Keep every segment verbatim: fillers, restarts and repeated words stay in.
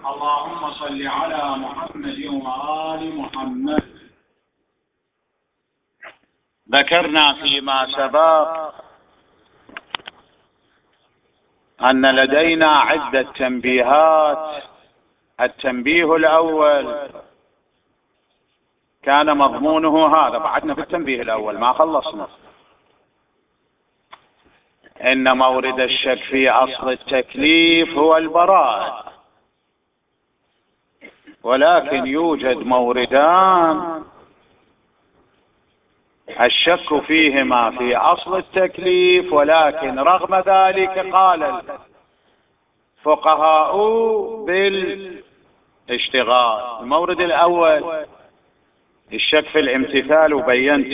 اللهم صل على محمد وآل محمد. ذكرنا فيما سبق أن لدينا عدة تنبيهات. التنبيه الأول كان مضمونه هذا، بعدنا في التنبيه الأول ما خلصنا، إن مورد الشك في أصل التكليف هو البراءة، ولكن يوجد موردان الشك فيهما في أصل التكليف، ولكن رغم ذلك قال الفقهاء بالاشتغال. المورد الأول الشك في الامتثال، وبينت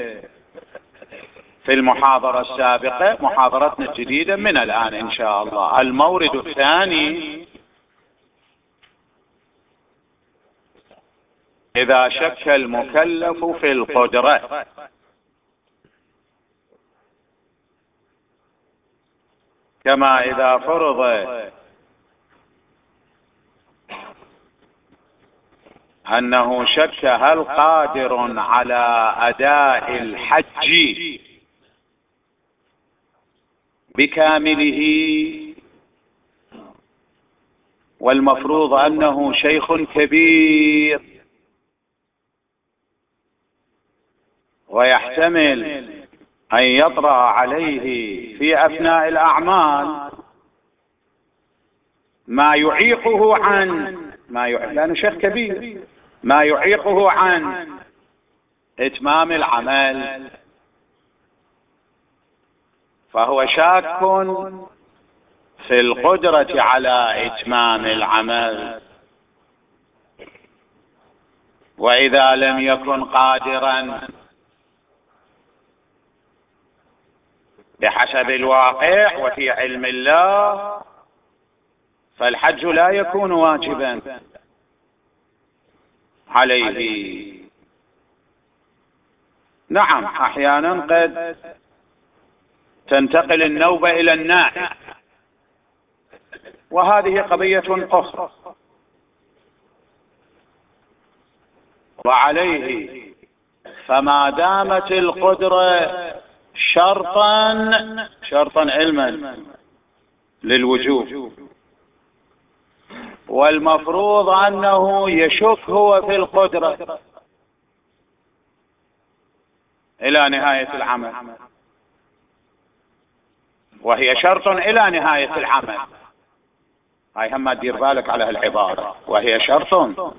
في المحاضرة السابقة، محاضرتنا الجديدة من الآن إن شاء الله. المورد الثاني إذا شك المكلف في القدرة، كما إذا فرض أنه شك هل قادر على أداء الحج بكامله، والمفروض أنه شيخ كبير ويحتمل أن يطرأ عليه في أثناء الأعمال ما يعيقه عن ما يعيق لأنه شيخ كبير ما يعيقه عن إتمام العمل، فهو شاك في القدرة على إتمام العمل. وإذا لم يكن قادرا بحسب الواقع وفي علم الله، فالحج لا يكون واجبا عليه. نعم، أحيانا قد تنتقل النوبة إلى النائب، وهذه قضية أخرى. وعليه فما دامت القدرة شرطا شرطا علما للوجوب، والمفروض أنه يشك هو في القدرة إلى نهاية العمل، وهي شرط إلى نهاية العمل. هاي هم دير بالك على هالعبارة، وهي شرط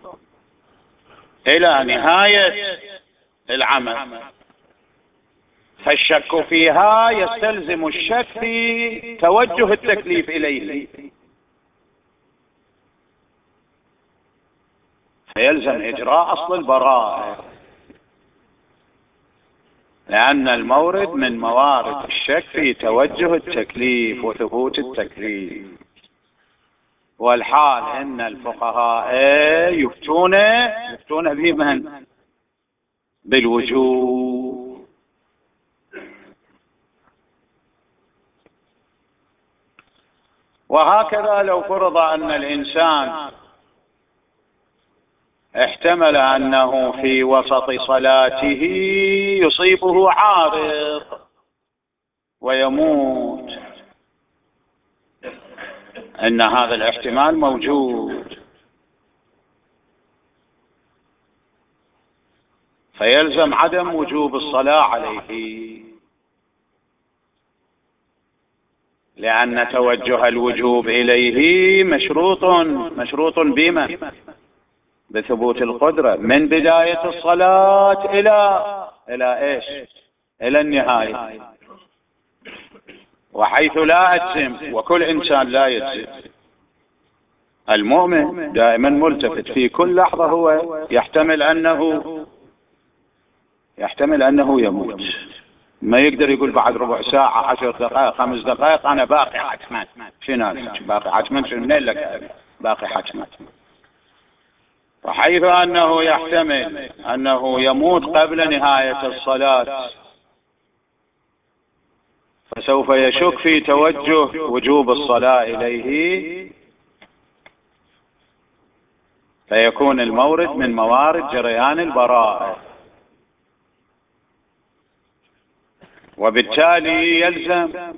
إلى نهاية العمل، فالشك فيها يستلزم الشك في توجه التكليف إليه، فيلزم إجراء أصل البراءة، لأن المورد من موارد الشك في توجه التكليف وثبوت التكليف. والحال إن الفقهاء يفتون يفتون بمن؟ بالوجوب. وهكذا لو فرض أن الإنسان احتمل أنه في وسط صلاته يصيبه عارض ويموت، إن هذا الاحتمال موجود، فيلزم عدم وجوب الصلاة عليه، لأن توجه الوجوب إليه مشروط مشروط بما؟ بثبوت القدرة من بداية الصلاة إلى إلى إيش؟ إلى النهاية، وحيث لا أجزم، وكل إنسان لا يجزم. المؤمن دائما ملتفت في كل لحظة، هو يحتمل أنه يحتمل أنه يموت، ما يقدر يقول بعد ربع ساعة عشر دقائق خمس دقائق أنا باقي حتما. شنو باقي حتما؟ شنو منين لك باقي حتما؟ وحيث أنه يحتمل أنه يموت قبل نهاية الصلاة، فسوف يشك في توجه وجوب الصلاة إليه، فيكون المورد من موارد جريان البراءة، وبالتالي يلزم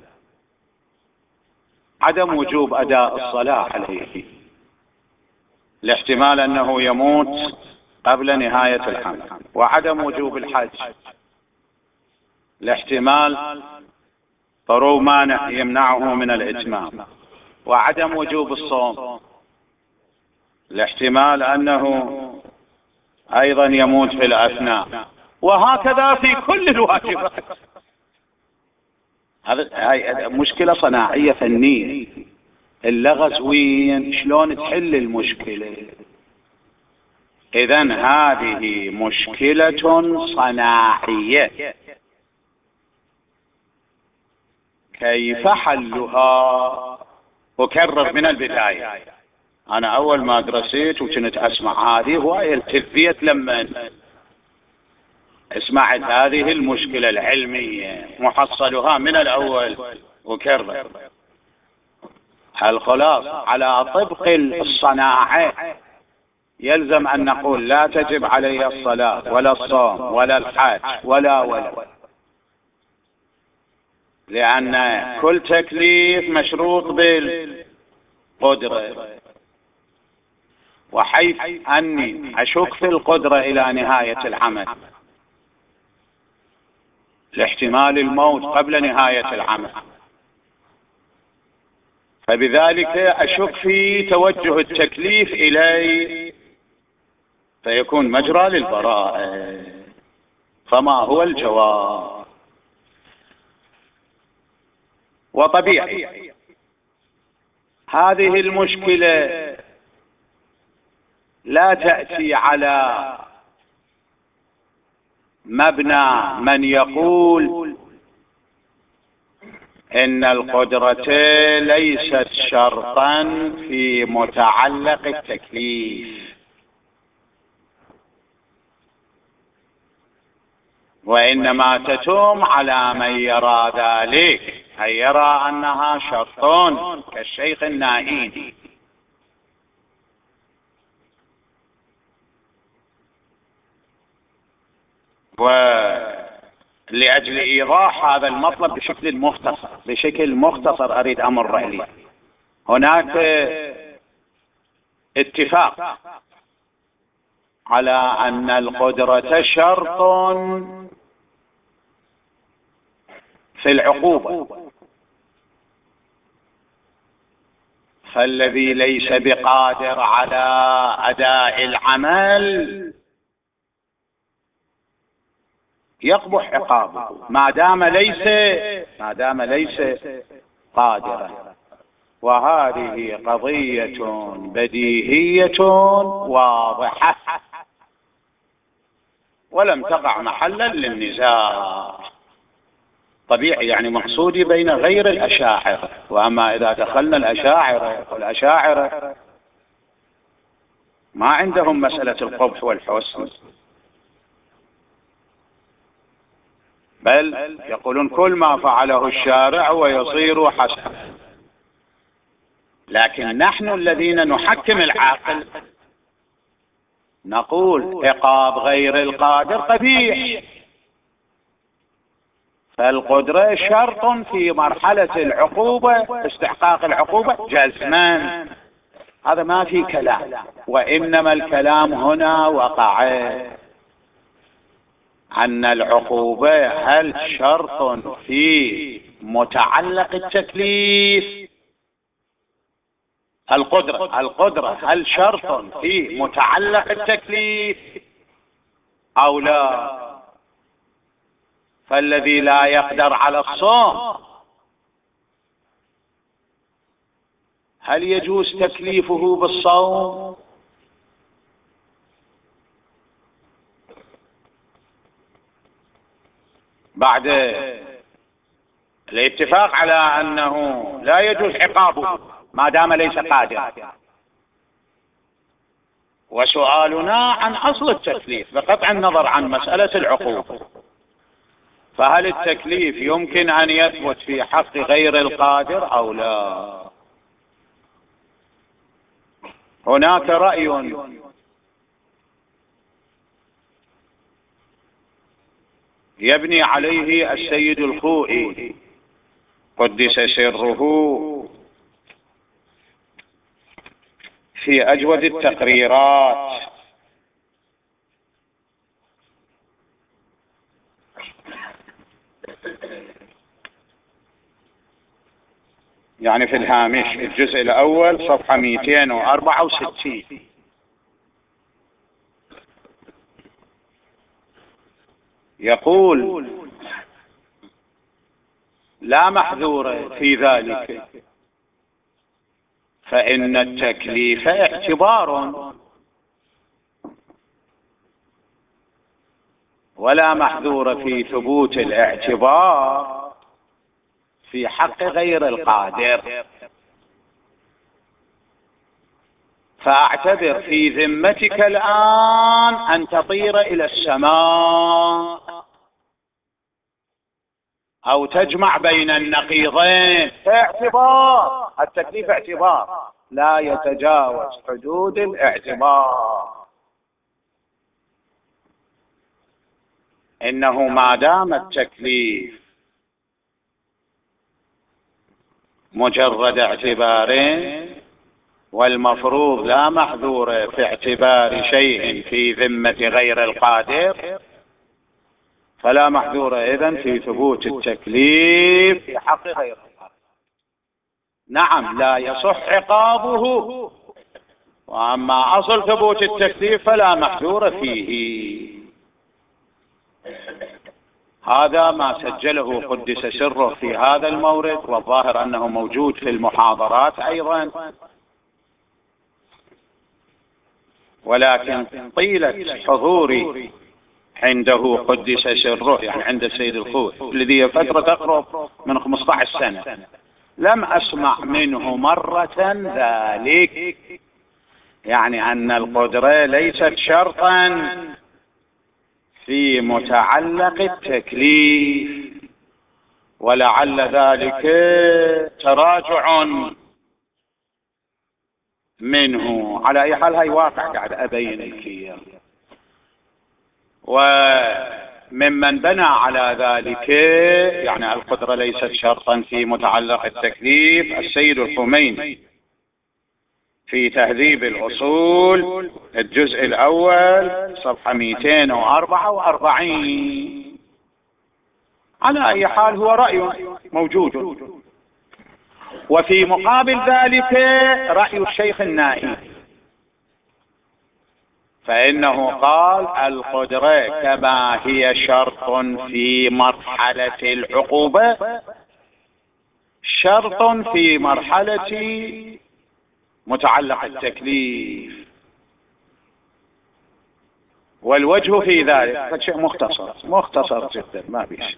عدم وجوب أداء الصلاة عليه لاحتمال أنه يموت قبل نهاية الحمل، وعدم وجوب الحج لاحتمال طرو مانع يمنعه من الإتمام، وعدم وجوب الصوم لاحتمال أنه أيضا يموت في الأثناء، وهكذا في كل الواجبات. هذه مشكلة صناعية فنية. اللغز وين؟ شلون تحل المشكلة؟ إذن هذه مشكلة صناعية، كيف حلها؟ أكرر من البداية. أنا أول ما درست وكنت أسمع هذه هواية التلفيت لما سمعت هذه المشكلة العلمية محصلها من الأول أكرر. الخلاص على طبق الصناعة يلزم أن نقول لا تجب علي الصلاة ولا الصوم ولا الحج ولا ولا، لأن كل تكليف مشروط بالقدرة، وحيث أني أشك في القدرة إلى نهاية العمل لاحتمال الموت قبل نهاية العمل، فبذلك أشك في توجه التكليف إلي فيكون مجرى للبراءة. فما هو الجواب؟ وطبيعي هذه المشكلة لا تأتي على مبنى من يقول إن القدرة ليست شرطا في متعلق التكليف، وإنما تتم على من يرى ذلك، أي يرى أنها شرط كالشيخ النائين. ولأجل إيضاح هذا المطلب بشكل مختصر بشكل مختصر أريد أمر عليه. هناك اتفاق على أن القدرة شرط في العقوبة، فالذي ليس بقادر على أداء العمل يقبح عقابه ما دام ليس ما دام ليس قادرا. وهذه قضية بديهية واضحة ولم تقع محلا للنزاع. طبيعي يعني مقصودي بين غير الأشاعرة. وأما إذا دخلنا الأشاعرة، والأشاعرة ما عندهم مسألة القبح والحسن، بل يقولون كل ما فعله الشارع ويصير حسنا. لكن نحن الذين نحكم العاقل نقول عقاب غير القادر قبيح، فالقدرة شرط في مرحلة العقوبة، استحقاق العقوبة جزما. هذا ما في كلام، وإنما الكلام هنا وقع أن العقوبة هل شرط في متعلق التكليف؟ القدرة القدرة هل شرط في متعلق التكليف أو لا؟ فالذي لا يقدر على الصوم هل يجوز تكليفه بالصوم؟ بعد الاتفاق على أنه لا يجوز عقابه ما دام ليس قادرا، وسؤالنا عن أصل التكليف بقطع النظر عن مسألة العقوبة، فهل التكليف يمكن أن يثبت في حق غير القادر أو لا؟ هناك رأي يبني عليه السيد الخوئي قدس سره في أجود التقريرات. يعني في الهامش الجزء الأول صفحة مئتين وأربعة وستين يقول: لا محذور في ذلك، فإن التكليف اعتبار، ولا محذور في ثبوت الاعتبار في حق غير القادر. فاعتبر في ذمتك الآن أن تطير إلى السماء أو تجمع بين النقيضين، اعتبار. التكليف اعتبار لا يتجاوز حدود الاعتبار. إنه ما دام التكليف مجرد اعتبارين، والمفروض لا محذور في اعتبار شيء في ذمة غير القادر، فلا محذور إذن في ثبوت التكليف في حق غير القادر. نعم، لا يصح عقابه، وأما أصل ثبوت التكليف فلا محذور فيه. هذا ما سجله قدس سره في هذا المورد، والظاهر أنه موجود في المحاضرات أيضا، ولكن طيلة حضوري عنده قدس سره، يعني عند السيد الخوئي الذي فترة تقرب من خمسة عشر سنة، لم أسمع منه مرة ذلك، يعني أن القدرة ليست شرطا في متعلق التكليف، ولعل ذلك تراجع منه. على أي حال هاي واقع قاعد أبين الكية. وممن بنى على ذلك يعني القدرة ليست شرطا في متعلق التكليف السيد الخميني في تهذيب الأصول الجزء الأول صفحة مئتين وأربعة وأربعين. على أي حال هو رأي موجود. وفي مقابل ذلك رأي الشيخ النائي، فإنه قال: القدرة كما هي شرط في مرحلة العقوبة، شرط في مرحلة متعلق التكليف. والوجه في ذلك شيء مختصر مختصر جدا، ما فيش.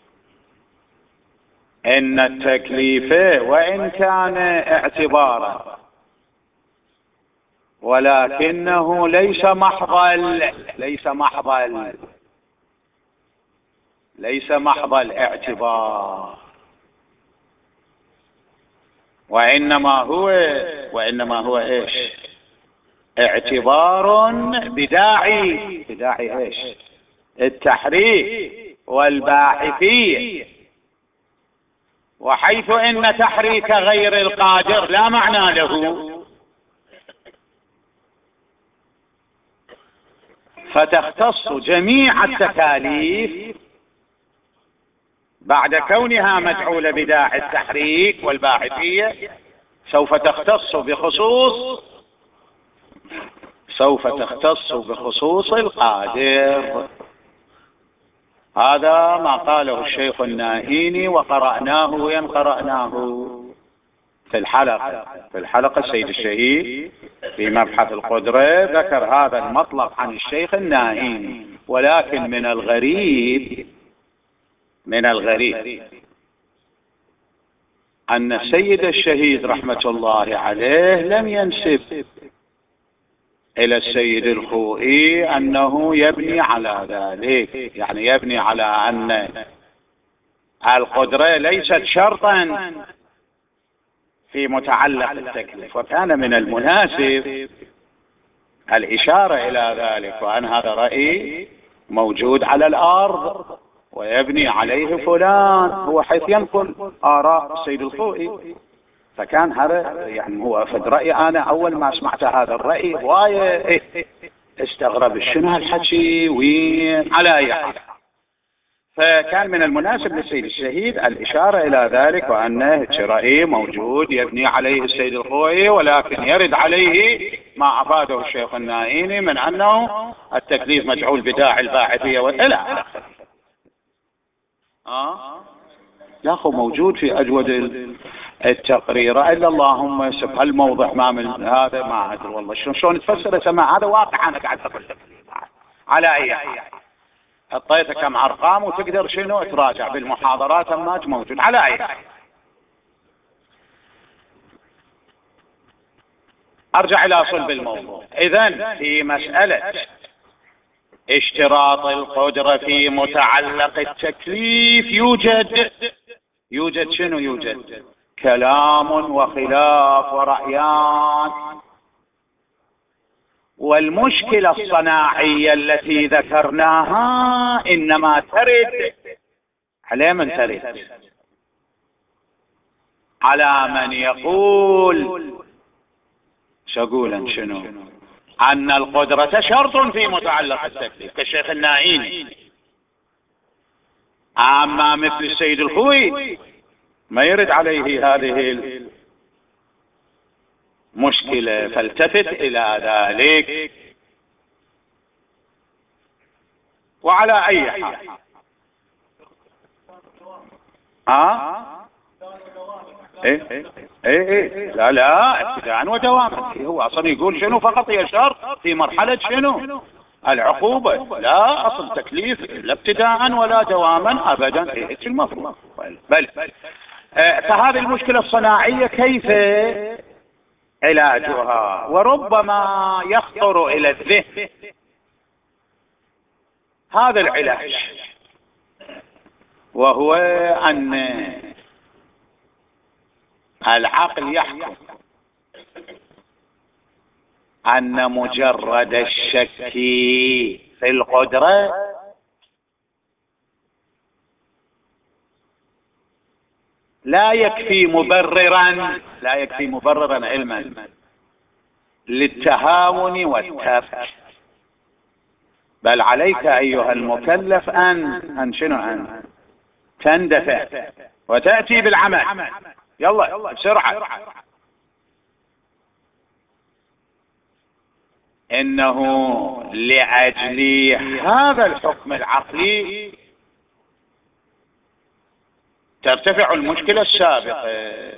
إن التكليف وإن كان اعتبارا، ولكنه ليس محض ليس محض ليس محض الاعتبار، وإنما هو وإنما هو إيش؟ اعتبار بداعي بداعي إيش؟ التحريك والباحثية. وحيث إن تحريك غير القادر لا معنى له، فتختص جميع التكاليف بعد كونها مجعولة بداعي التحريك والباحثية، سوف تختص بخصوص سوف تختص بخصوص القادر. هذا ما قاله الشيخ الناهيني، وقرأناه وين قرأناه في الحلقة في الحلقة السيد الشهيد في مبحث القدرة ذكر هذا المطلب عن الشيخ الناهيني. ولكن من الغريب من الغريب أن السيد الشهيد رحمة الله عليه لم ينسب إلى السيد الخوئي أنه يبني على ذلك، يعني يبني على أن القدرة ليست شرطا في متعلق التكليف. وكان من المناسب الإشارة إلى ذلك، وأن هذا رأي موجود على الأرض ويبني عليه فلان، هو حيث ينقل آراء السيد الخوئي. فكان هذا يعني هو فد رأي. أنا أول ما سمعت هذا الرأي وايه إيه استغرب شنو هالحكي وين على أي حال. فكان من المناسب للسيد الشهيد الإشارة إلى ذلك، وأنه رأي موجود يبني عليه السيد الخوئي، ولكن يرد عليه ما أفاده الشيخ النائيني من أنه التكليف مجعول بداعي الباعثية والإلى آخره. آه يا أخو موجود في أجود التقرير، إلا اللهم سب هالموضع ما من هذا ما أدري والله شلون شلون تفسر سماع هذا واقع. أنا قاعد أقول لك على أي حال حطيت كم أرقام وتقدر شنو تراجع بالمحاضرات هماج موجود على أي حال. أرجع إلى صلب الموضوع. إذن في مسألة اشتراط القدرة في متعلق التكليف يوجد يوجد شنو يوجد كلام وخلاف ورأيان. والمشكلة الصناعية التي ذكرناها إنما ترد على من ترد؟ على من يقول شقولا شنو أن القدرة شرط في متعلق التكليف كالشيخ النائيني. أما مثل السيد الخوئي ما يرد عليه هذه المشكلة، فالتفت إلى ذلك. وعلى أي حال ها ايه ايه ايه ايه لا لا ابتداء ودواما. هو اصلا يقول شنو فقط هي شرط في مرحلة شنو العقوبة، لا اصل تكليف لا ابتداء ولا دواما ابدا. ايه المفروض بل آه فهذه المشكلة الصناعية كيف علاجها؟ وربما يخطر الى الذهن هذا العلاج، وهو ان العقل يحكم أن مجرد الشك في القدرة لا يكفي مبررا لا يكفي مبررا علما للتهاون والترك، بل عليك أيها المكلف أن أن شنو أن تندفع وتأتي بالعمل. يلا بسرعة. إنه لأجل هذا الحكم العقلي ترتفع المشكلة السابقة،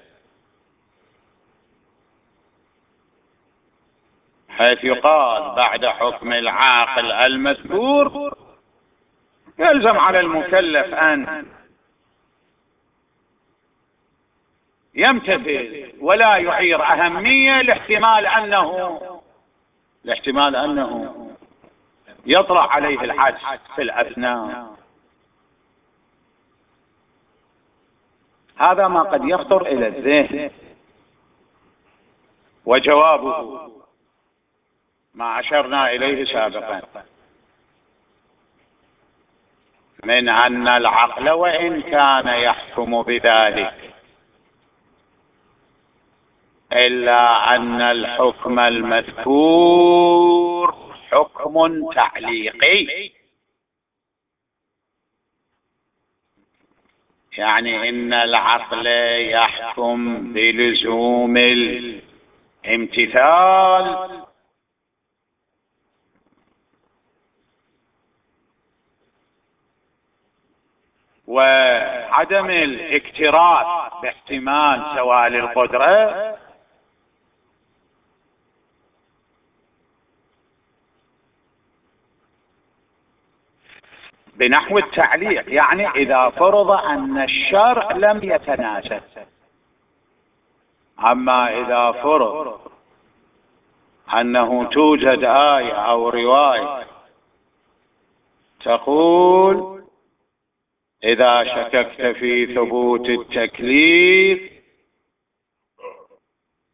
حيث يقال بعد حكم العاقل المذكور يلزم على المكلف أن يمتثل ولا يعير أهمية لاحتمال أنه لاحتمال أنه يطرأ عليه العجز في الأثناء. هذا ما قد يخطر إلى الذهن، وجوابه ما أشرنا إليه سابقا من أن العقل وإن كان يحكم بذلك إلا أن الحكم المذكور حكم تعليقي، يعني إن العقل يحكم بلزوم الامتثال وعدم الاكتراث باحتمال زوال القدرة بنحو التعليق. يعني إذا فرض أن الشرع لم يتناسب، أما إذا فرض أنه توجد آية أو رواية تقول إذا شككت في ثبوت التكليف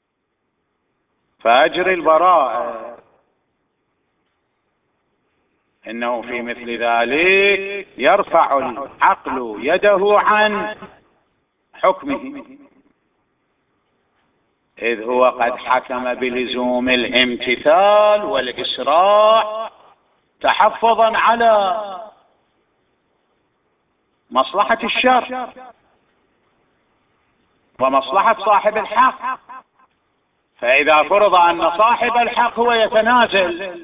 فأجر البراءة، إنه في مثل ذلك يرفع العقل يده عن حكمه، إذ هو قد حكم بلزوم الامتثال والإسراع تحفظا على مصلحة الشر ومصلحة صاحب الحق. فإذا فرض أن صاحب الحق هو يتنازل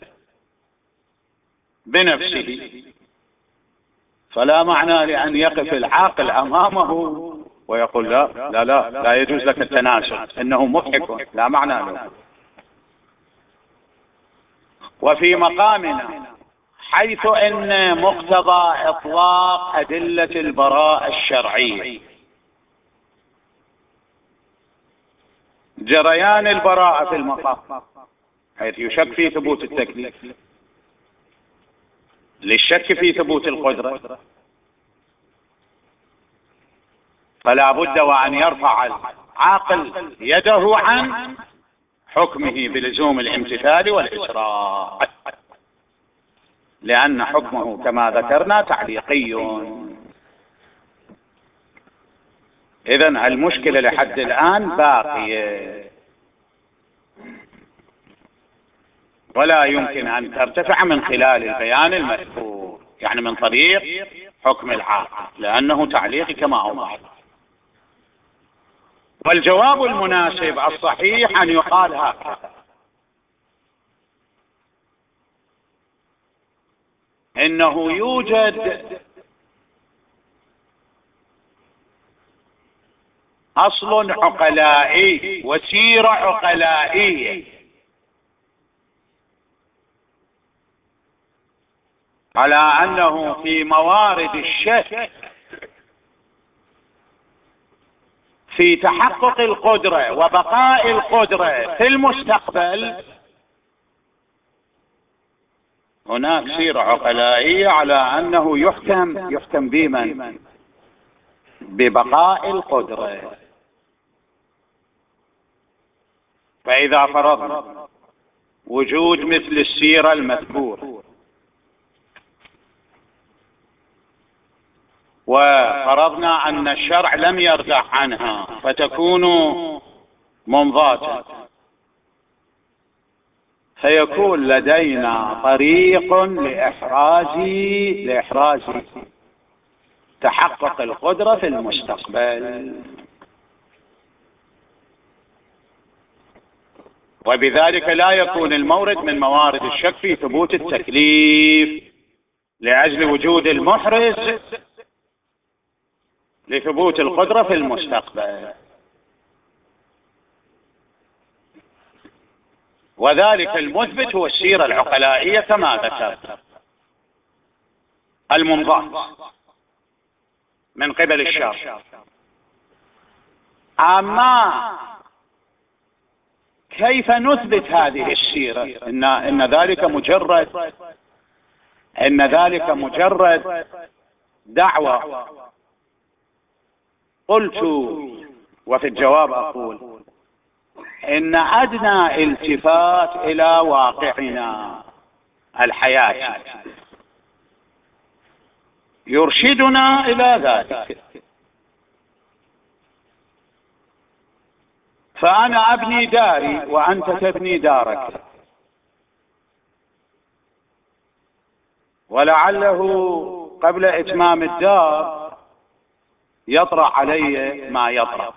بنفسه، فلا معنى لأن يقف العاقل أمامه ويقول لا لا لا لا يجوز لك التنازل إنه مضحك، لا معنى له. وفي مقامنا حيث إن مقتضى إطلاق أدلة البراءة الشرعية جريان البراءة في المقام، حيث يشك في ثبوت التكليف للشك في ثبوت القدرة، فلا بد وأن يرفع العاقل يده عن حكمه بلزوم الامتثال والإسراع، لأن حكمه كما ذكرنا تعليقي. إذن المشكلة لحد الآن باقية ولا يمكن أن ترتفع من خلال البيان المذكور، يعني من طريق حكم العاقل، لأنه تعليقي كما أوضحت. والجواب المناسب الصحيح أن يقال هكذا: إنه يوجد أصل عقلائي وسيرة عقلائية على أنه في موارد الشك في تحقق القدرة وبقاء القدرة في المستقبل هناك سيرة عقلائية على أنه يحكم يحكم بمن؟ ببقاء القدرة. فإذا فرضنا وجود مثل السيرة المذكور وفرضنا أن الشرع لم يرجع عنها فتكون منضاتا، فيكون لدينا طريق لإحراز لإحراز تحقق القدرة في المستقبل، وبذلك لا يكون المورد من موارد الشك في ثبوت التكليف لأجل وجود المحرز لثبوت القدرة في المستقبل. وذلك المثبت هو السيرة العقلائية كما ذكرت المنضاة من قبل الشرع. أما كيف نثبت هذه السيرة؟ إن, إن ذلك مجرد إن ذلك مجرد دعوة. قلت وفي الجواب أقول إن أدنى التفات إلى واقعنا الحياتي يرشدنا إلى ذلك. فأنا أبني داري وأنت تبني دارك، ولعله قبل إتمام الدار يطرأ علي ما يطرأ.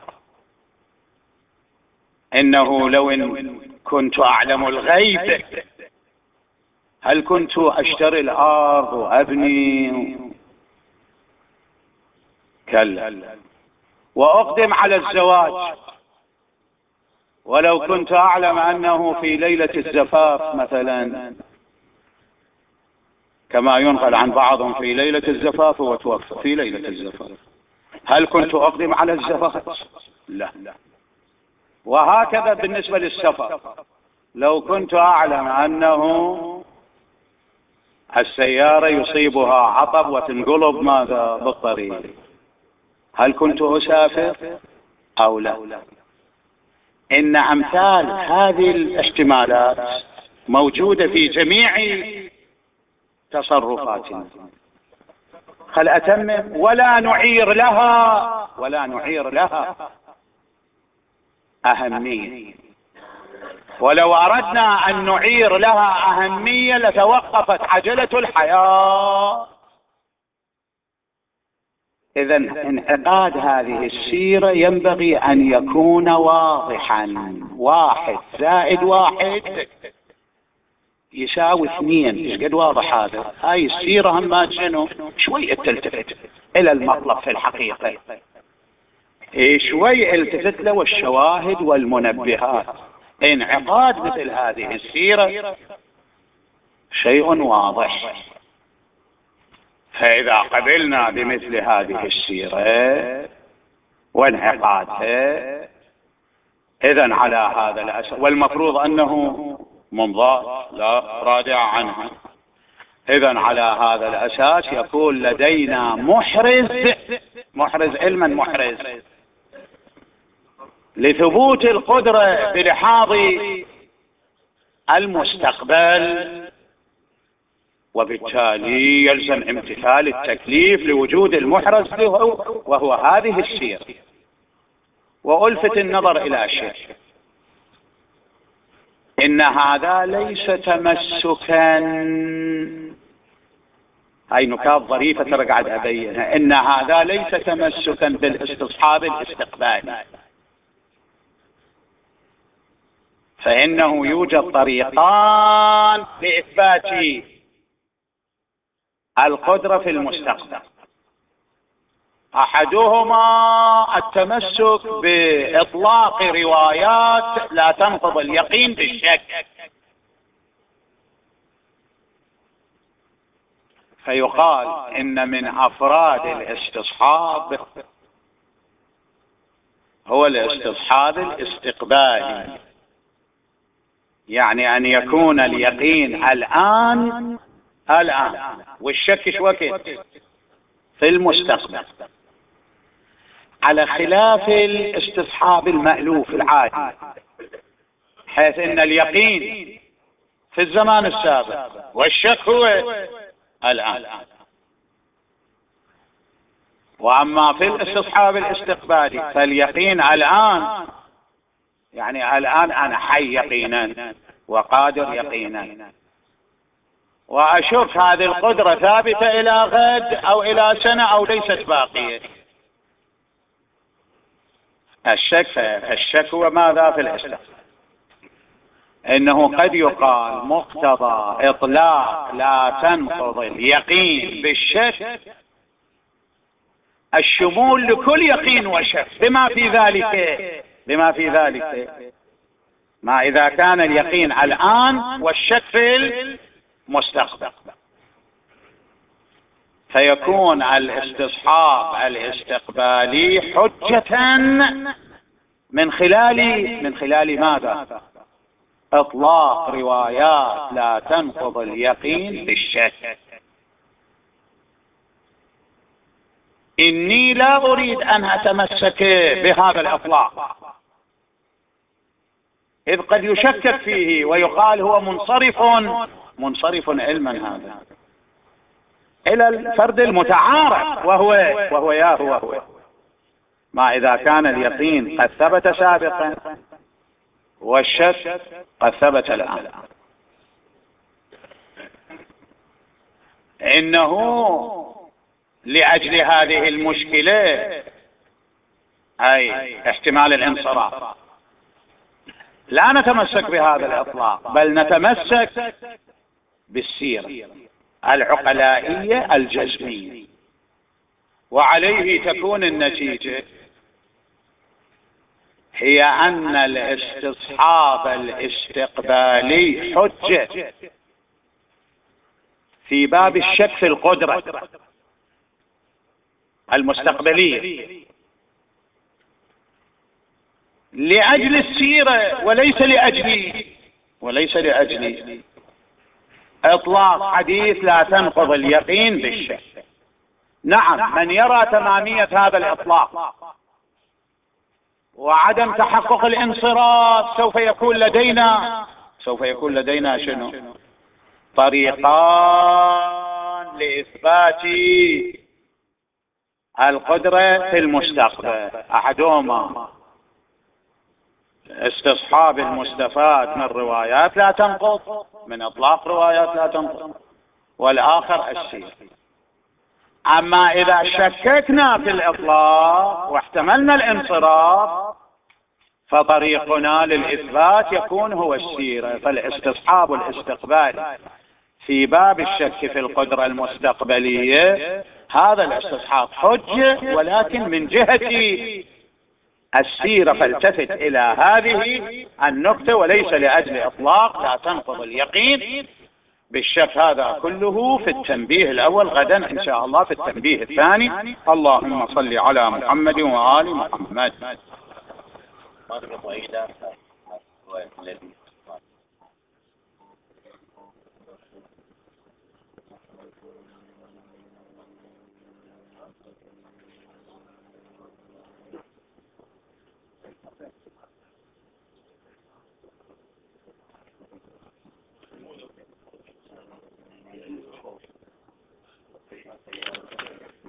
إنه لو إن كنت أعلم الغيب هل كنت أشتري الأرض وأبني؟ كلا. وأقدم على الزواج ولو كنت أعلم أنه في ليلة الزفاف مثلا، كما ينقل عن بعضهم في ليلة الزفاف وتوفى في ليلة الزفاف، هل كنت أقدم على الزواج؟ لا. وهكذا بالنسبة للسفر، لو كنت أعلم أنه السيارة يصيبها عطب وتنقلب ماذا بالطريق، هل كنت أسافر أو لا؟ إن أمثال هذه الاحتمالات موجودة في جميع تصرفاتنا. خل أتمم. ولا نعير لها ولا نعير لها أهمية، ولو أردنا أن نعير لها أهمية لتوقفت عجلة الحياة. إذا انعقاد هذه السيرة ينبغي أن يكون واضحا. واحد زائد واحد يساوي اثنين. ايش قد واضح هذا؟ هاي السيرة هم شنو؟ شوي تلتفت إلى المطلب في الحقيقة، إيه شوي التفت له الشواهد والمنبهات. انعقاد مثل هذه السيرة شيء واضح. فإذا قبلنا بمثل هذه السيرة وانعقادها، إذن على هذا الأساس، والمفروض أنه منضاد لا رادع عنها، إذن على هذا الأساس يكون لدينا محرز. محرز علما محرز لثبوت القدرة بلحاظ المستقبل، وبالتالي يلزم امتثال التكليف لوجود المحرز له، وهو هذه السيرة. وألفت النظر إلى شيء، إن هذا ليس تمسكا. هاي نكات ظريفة ترى قاعد أبينها. إن هذا ليس تمسكا بالاستصحاب الاستقبالي، فإنه يوجد طريقان لإثبات القدرة في المستقبل. أحدهما التمسك بإطلاق روايات لا تنقض اليقين بالشك، فيقال إن من أفراد الاستصحاب هو الاستصحاب الاستقبالي، يعني أن يكون اليقين الآن الآن والشك شو وقت في المستقبل، على خلاف الاستصحاب المألوف العادي، حيث ان اليقين في الزمان السابق والشك هو الآن. واما في الاستصحاب الاستقبالي فاليقين الآن، يعني الآن انا حي يقينا وقادر يقينا، واشك هذه القدرة ثابتة الى غد او الى سنة او ليست باقية. الشك الشك هو ماذا في الاستقبال؟ انه قد يقال مقتضى اطلاق لا تنقض اليقين بالشك الشمول لكل يقين وشك بما في ذلك بما في ذلك ما اذا كان اليقين الان والشك في المستقبل، فيكون الاستصحاب الاستقبالي حجة من خلال من خلال ماذا؟ اطلاق روايات لا تنقض اليقين بالشك. اني لا اريد ان اتمسك بهذا الاطلاق، اذ قد يشكك فيه ويقال هو منصرف منصرف علما هذا الى الفرد المتعارف، وهو وهو يا هو هو ما اذا كان اليقين قد ثبت سابقا والشك قد ثبت الآن. إنه لأجل هذه المشكلة، أي احتمال الانصراف، لا نتمسك بهذا الإطلاق، بل نتمسك بالسيرة العقلائية الجزمية، وعليه تكون النتيجة هي أن الاستصحاب الاستقبالي حجة في باب الشك في القدرة المستقبلية لأجل السيرة، وليس لأجل وليس لأجل إطلاق حديث لا تنقض اليقين بالشك. نعم، من يرى تمامية هذا الإطلاق وعدم تحقق الانصراف سوف يكون لدينا سوف يكون لدينا شنو؟ طريقان لإثبات القدرة في المستقبل. أحدهما استصحاب المستفاد من روايات لا تنقض، من إطلاق روايات لا تنقض، والآخر السير. أما إذا شككنا في الإطلاق واحتملنا الانصراف فطريقنا للإثبات يكون هو السيرة. فالاستصحاب الاستقبالي في باب الشك في القدرة المستقبلية هذا الاستصحاب حجة، ولكن من جهة السيرة فالتفت إلى هذه النقطة وليس لأجل إطلاق لا تنقض اليقين بالشك. هذا كله في التنبيه الأول، غدا إن شاء الله في التنبيه الثاني. اللهم صل على محمد وآل محمد.